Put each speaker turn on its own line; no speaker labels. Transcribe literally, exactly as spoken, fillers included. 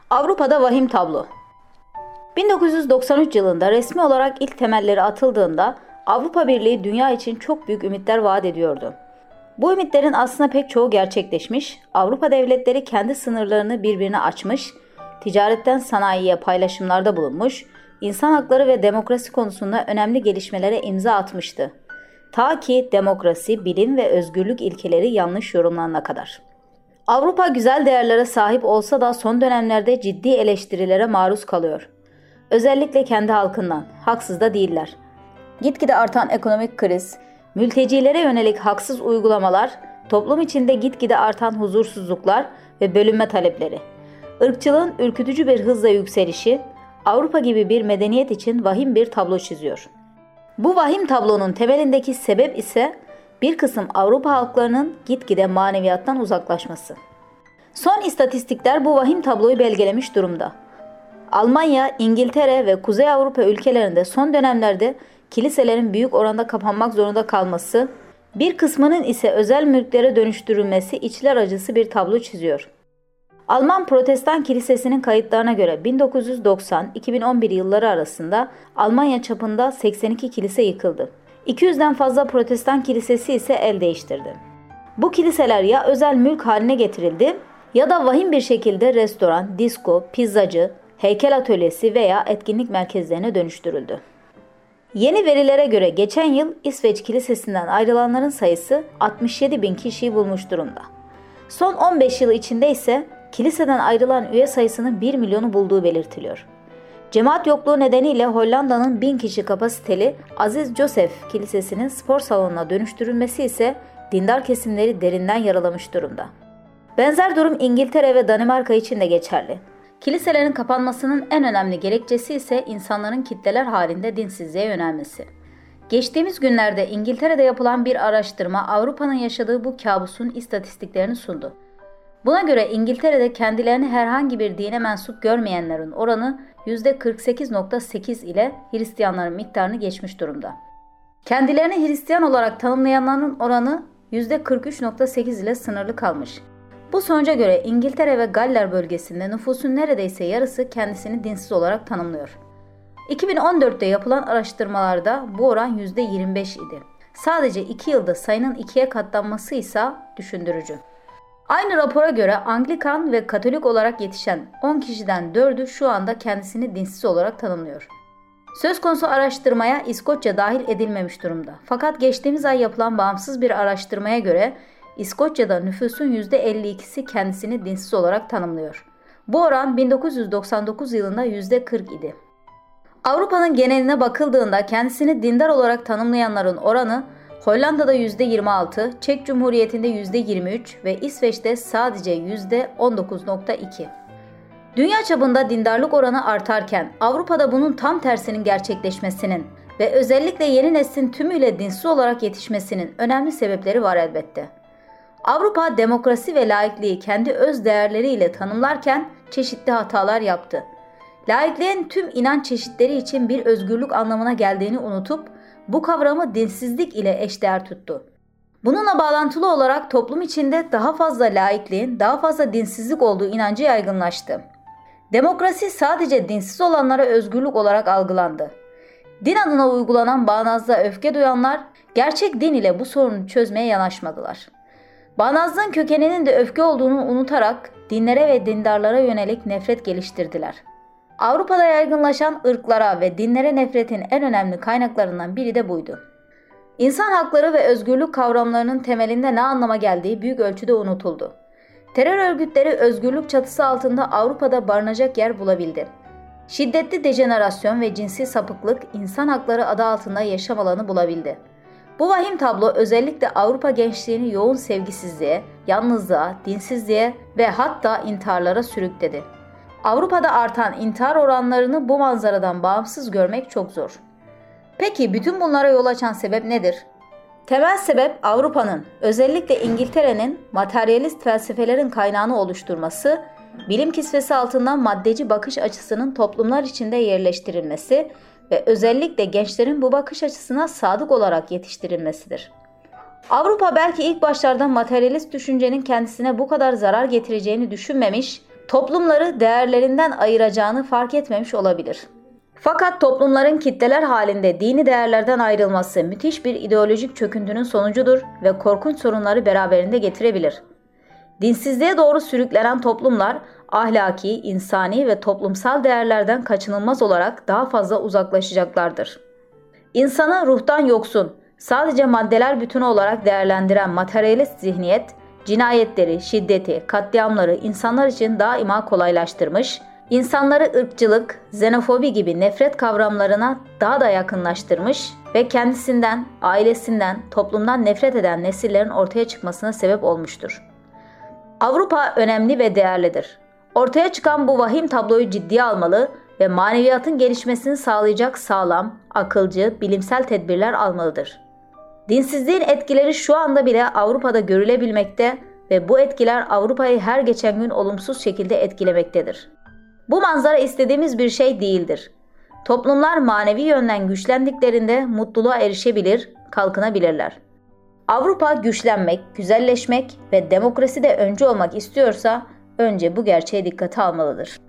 Avrupa'da vahim tablo. bin dokuz yüz doksan üç yılında resmi olarak ilk temelleri atıldığında Avrupa Birliği dünya için çok büyük ümitler vaat ediyordu. Bu ümitlerin aslında pek çoğu gerçekleşmiş, Avrupa devletleri kendi sınırlarını birbirine açmış, ticaretten sanayiye paylaşımlarda bulunmuş, insan hakları ve demokrasi konusunda önemli gelişmelere imza atmıştı. Ta ki demokrasi, bilim ve özgürlük ilkeleri yanlış yorumlanana kadar. Avrupa güzel değerlere sahip olsa da son dönemlerde ciddi eleştirilere maruz kalıyor. Özellikle kendi halkından, haksız da değiller. Gitgide artan ekonomik kriz, mültecilere yönelik haksız uygulamalar, toplum içinde gitgide artan huzursuzluklar ve bölünme talepleri, ırkçılığın ürkütücü bir hızla yükselişi, Avrupa gibi bir medeniyet için vahim bir tablo çiziyor. Bu vahim tablonun temelindeki sebep ise bir kısım Avrupa halklarının gitgide maneviyattan uzaklaşması. Son istatistikler bu vahim tabloyu belgelemiş durumda. Almanya, İngiltere ve Kuzey Avrupa ülkelerinde son dönemlerde kiliselerin büyük oranda kapanmak zorunda kalması, bir kısmının ise özel mülklere dönüştürülmesi içler acısı bir tablo çiziyor. Alman Protestan Kilisesi'nin kayıtlarına göre bin dokuz yüz doksan iki bin on bir yılları arasında Almanya çapında seksen iki kilise yıkıldı. iki yüzden fazla Protestan kilisesi ise el değiştirdi. Bu kiliseler ya özel mülk haline getirildi ya da vahim bir şekilde restoran, disko, pizzacı, heykel atölyesi veya etkinlik merkezlerine dönüştürüldü. Yeni verilere göre geçen yıl İsveç Kilisesi'nden ayrılanların sayısı altmış yedi bin kişiyi bulmuş durumda. Son on beş yıl içinde ise kiliseden ayrılan üye sayısının bir milyonu bulduğu belirtiliyor. Cemaat yokluğu nedeniyle Hollanda'nın bin kişi kapasiteli Aziz Joseph Kilisesi'nin spor salonuna dönüştürülmesi ise dindar kesimleri derinden yaralamış durumda. Benzer durum İngiltere ve Danimarka için de geçerli. Kiliselerin kapanmasının en önemli gerekçesi ise insanların kitleler halinde dinsizliğe yönelmesi. Geçtiğimiz günlerde İngiltere'de yapılan bir araştırma Avrupa'nın yaşadığı bu kabusun istatistiklerini sundu. Buna göre İngiltere'de kendilerini herhangi bir dine mensup görmeyenlerin oranı yüzde kırk sekiz virgül sekiz ile Hristiyanların miktarını geçmiş durumda. Kendilerini Hristiyan olarak tanımlayanların oranı yüzde kırk üç virgül sekiz ile sınırlı kalmış. Bu sonuca göre İngiltere ve Galler bölgesinde nüfusun neredeyse yarısı kendisini dinsiz olarak tanımlıyor. iki bin on dörtte yapılan araştırmalarda bu oran yüzde yirmi beş idi. Sadece iki yılda sayının ikiye katlanması ise düşündürücü. Aynı rapora göre Anglikan ve Katolik olarak yetişen on kişiden dördü şu anda kendisini dinsiz olarak tanımlıyor. Söz konusu araştırmaya İskoçya dahil edilmemiş durumda. Fakat geçtiğimiz ay yapılan bağımsız bir araştırmaya göre İskoçya'da nüfusun yüzde elli ikisi kendisini dinsiz olarak tanımlıyor. Bu oran bin dokuz yüz doksan dokuz yılında yüzde kırk idi. Avrupa'nın geneline bakıldığında kendisini dindar olarak tanımlayanların oranı Hollanda'da yüzde yirmi altı, Çek Cumhuriyeti'nde yüzde yirmi üç ve İsveç'te sadece yüzde on dokuz virgül iki. Dünya çapında dindarlık oranı artarken Avrupa'da bunun tam tersinin gerçekleşmesinin ve özellikle yeni neslin tümüyle dinsiz olarak yetişmesinin önemli sebepleri var elbette. Avrupa demokrasi ve laikliği kendi öz değerleriyle tanımlarken çeşitli hatalar yaptı. Laikliğin tüm inanç çeşitleri için bir özgürlük anlamına geldiğini unutup bu kavramı dinsizlik ile eşdeğer tuttu. Bununla bağlantılı olarak toplum içinde daha fazla laikliğin, daha fazla dinsizlik olduğu inancı yaygınlaştı. Demokrasi sadece dinsiz olanlara özgürlük olarak algılandı. Din adına uygulanan bağnazlığa öfke duyanlar gerçek din ile bu sorunu çözmeye yanaşmadılar. Bağnazlığın kökeninin de öfke olduğunu unutarak dinlere ve dindarlara yönelik nefret geliştirdiler. Avrupa'da yaygınlaşan ırklara ve dinlere nefretin en önemli kaynaklarından biri de buydu. İnsan hakları ve özgürlük kavramlarının temelinde ne anlama geldiği büyük ölçüde unutuldu. Terör örgütleri özgürlük çatısı altında Avrupa'da barınacak yer bulabildi. Şiddetli dejenerasyon ve cinsi sapıklık insan hakları adı altında yaşam alanı bulabildi. Bu vahim tablo özellikle Avrupa gençliğini yoğun sevgisizliğe, yalnızlığa, dinsizliğe ve hatta intiharlara sürükledi. Avrupa'da artan intihar oranlarını bu manzaradan bağımsız görmek çok zor. Peki bütün bunlara yol açan sebep nedir? Temel sebep Avrupa'nın, özellikle İngiltere'nin materyalist felsefelerin kaynağını oluşturması, bilim kisvesi altından maddeci bakış açısının toplumlar içinde yerleştirilmesi ve özellikle gençlerin bu bakış açısına sadık olarak yetiştirilmesidir. Avrupa belki ilk başlarda materyalist düşüncenin kendisine bu kadar zarar getireceğini düşünmemiş, toplumları değerlerinden ayıracağını fark etmemiş olabilir. Fakat toplumların kitleler halinde dini değerlerden ayrılması müthiş bir ideolojik çöküntünün sonucudur ve korkunç sorunları beraberinde getirebilir. Dinsizliğe doğru sürüklenen toplumlar ahlaki, insani ve toplumsal değerlerden kaçınılmaz olarak daha fazla uzaklaşacaklardır. İnsanı ruhtan yoksun, sadece maddeler bütünü olarak değerlendiren materyalist zihniyet, cinayetleri, şiddeti, katliamları insanlar için daima kolaylaştırmış, insanları ırkçılık, xenofobi gibi nefret kavramlarına daha da yakınlaştırmış ve kendisinden, ailesinden, toplumdan nefret eden nesillerin ortaya çıkmasına sebep olmuştur. Avrupa önemli ve değerlidir. Ortaya çıkan bu vahim tabloyu ciddiye almalı ve maneviyatın gelişmesini sağlayacak sağlam, akılcı, bilimsel tedbirler almalıdır. Dinsizliğin etkileri şu anda bile Avrupa'da görülebilmekte ve bu etkiler Avrupa'yı her geçen gün olumsuz şekilde etkilemektedir. Bu manzara istediğimiz bir şey değildir. Toplumlar manevi yönden güçlendiklerinde mutluluğa erişebilir, kalkınabilirler. Avrupa güçlenmek, güzelleşmek ve demokrasi de öncü olmak istiyorsa önce bu gerçeği dikkate almalıdır.